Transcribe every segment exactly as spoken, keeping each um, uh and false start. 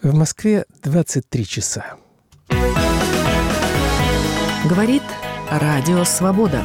В Москве двадцать три часа. Говорит Радио Свобода.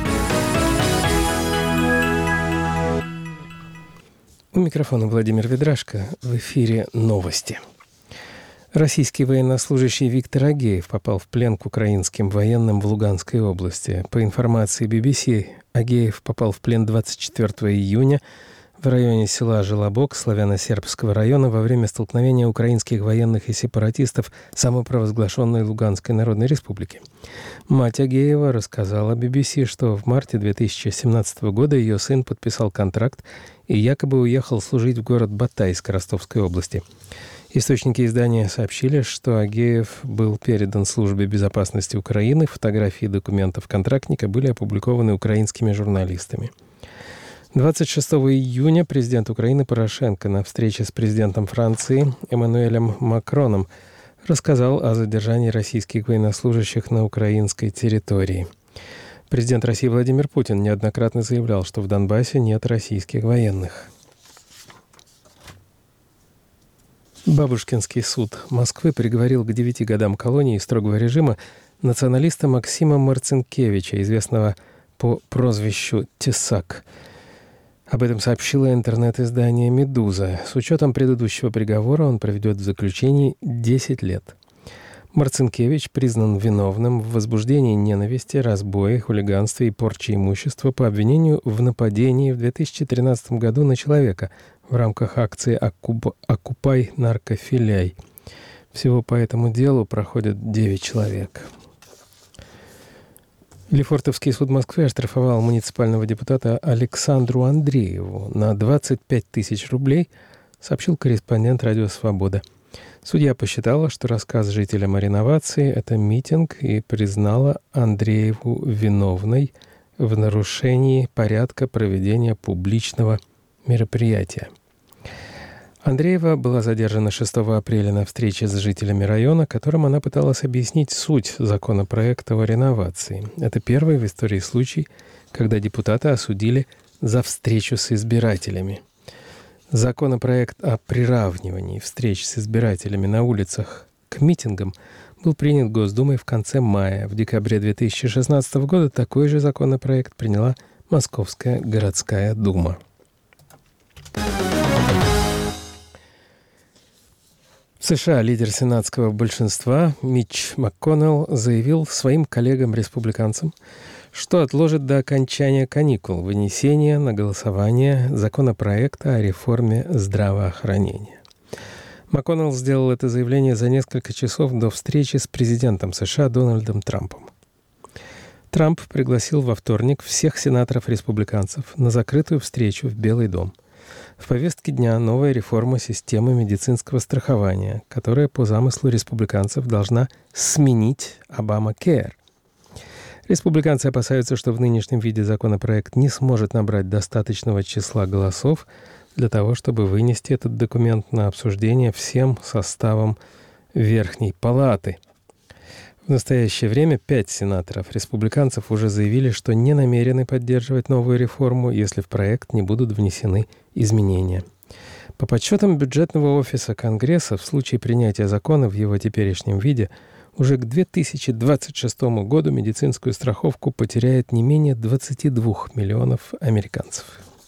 У микрофона Владимир Ведрашко. В эфире новости. Российский военнослужащий Виктор Агеев попал в плен к украинским военным в Луганской области. По информации би би си, Агеев попал в плен двадцать четвёртого июня в районе села Желобок славяно-сербского района во время столкновения украинских военных и сепаратистов самопровозглашенной Луганской Народной Республики. Мать Агеева рассказала би би си, что в марте две тысячи семнадцатого года ее сын подписал контракт и якобы уехал служить в город Батайск Ростовской области. Источники издания сообщили, что Агеев был передан Службе безопасности Украины. Фотографии документов контрактника были опубликованы украинскими журналистами. двадцать шестого июня президент Украины Порошенко на встрече с президентом Франции Эммануэлем Макроном рассказал о задержании российских военнослужащих на украинской территории. Президент России Владимир Путин неоднократно заявлял, что в Донбассе нет российских военных. Бабушкинский суд Москвы приговорил к девяти годам колонии строгого режима националиста Максима Марцинкевича, известного по прозвищу Тесак. Об этом сообщило интернет-издание «Медуза». С учетом предыдущего приговора он проведет в заключении десять лет. Марцинкевич признан виновным в возбуждении ненависти, разбое, хулиганстве и порче имущества по обвинению в нападении в две тысячи тринадцатом году на человека в рамках акции «Окуп... «Окупай наркофиляй». Всего по этому делу проходят девять человек. Лефортовский суд Москвы оштрафовал муниципального депутата Александру Андрееву на двадцать пять тысяч рублей, сообщил корреспондент «Радио Свобода». Судья посчитала, что рассказ жителям о реновации – это митинг, и признала Андрееву виновной в нарушении порядка проведения публичного мероприятия. Андреева была задержана шестого апреля на встрече с жителями района, которым она пыталась объяснить суть законопроекта о реновации. Это первый в истории случай, когда депутата осудили за встречу с избирателями. Законопроект о приравнивании встреч с избирателями на улицах к митингам был принят Госдумой в конце мая. В декабре две тысячи шестнадцатого года такой же законопроект приняла Московская городская дума. В США лидер сенатского большинства Митч МакКоннелл заявил своим коллегам-республиканцам, что отложит до окончания каникул вынесение на голосование законопроекта о реформе здравоохранения. МакКоннелл сделал это заявление за несколько часов до встречи с президентом США Дональдом Трампом. Трамп пригласил во вторник всех сенаторов-республиканцев на закрытую встречу в Белый дом. В повестке дня новая реформа системы медицинского страхования, которая по замыслу республиканцев должна сменить Обама-Кэр. Республиканцы опасаются, что в нынешнем виде законопроект не сможет набрать достаточного числа голосов для того, чтобы вынести этот документ на обсуждение всем составом Верхней Палаты. В настоящее время пять сенаторов-республиканцев уже заявили, что не намерены поддерживать новую реформу, если в проект не будут внесены изменения. По подсчетам бюджетного офиса Конгресса, в случае принятия закона в его теперешнем виде, уже к две тысячи двадцать шестому году медицинскую страховку потеряет не менее двадцать два миллионов американцев.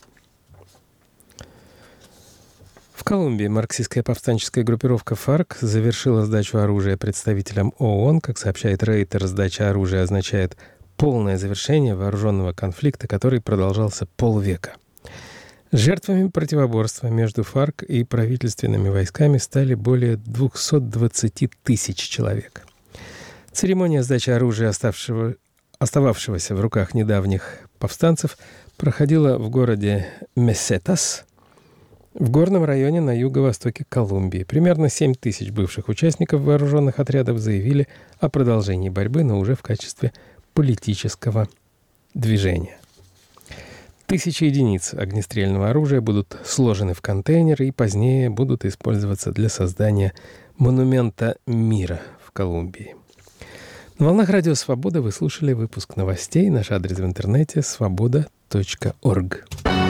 В Колумбии марксистская повстанческая группировка ФАРК завершила сдачу оружия представителям ООН. Как сообщает Рейтер, сдача оружия означает полное завершение вооруженного конфликта, который продолжался полвека. Жертвами противоборства между ФАРК и правительственными войсками стали более двухсот двадцати тысяч человек. Церемония сдачи оружия, оставшего, остававшегося в руках недавних повстанцев, проходила в городе Месетас, в горном районе на юго-востоке Колумбии. Примерно семь тысяч бывших участников вооруженных отрядов заявили о продолжении борьбы, но уже в качестве политического движения. Тысячи единиц огнестрельного оружия будут сложены в контейнеры и позднее будут использоваться для создания монумента мира в Колумбии. На волнах Радио Свобода вы слушали выпуск новостей. Наш адрес в интернете — свобода точка орг.